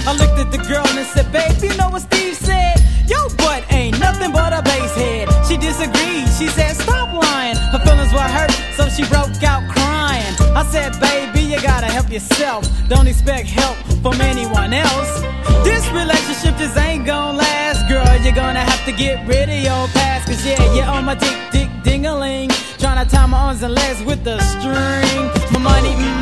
I looked at the girl and said, babe, you know what Steve said? Your butt ain't nothing but a bass head. She disagreed, she said, stop lying. Her feelings were hurt, so she broke out crying. I said, baby, you gotta help yourself. Don't expect help from anyone else. This relationship just ain't gonna last, girl. You're gonna have to get rid of your past. Cause yeah, you're on my dick, ding-a-ling. Tryna tie my arms and legs with a string. My money,